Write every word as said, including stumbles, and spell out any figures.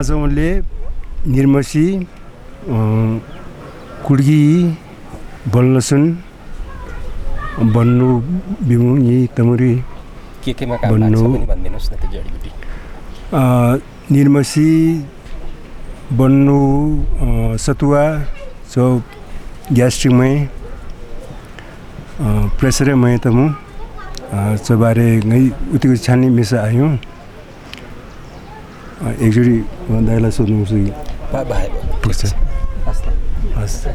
आजले निर्मसी कुड्गी बल्लसुन बन्नु बिमुङी तमुरी के केमा काम लाग्छ पनि भनिदिनुस् न त्यो जडीबुटी। निर्मसी बन्नु सतुवा जो ग्यास्ट्रिक में प्रेसर में तमु चबारे गई उतिको छानी मिसा आयो एकचोटि दाइलाई सोध्नु छु बा भाइ हस् हस्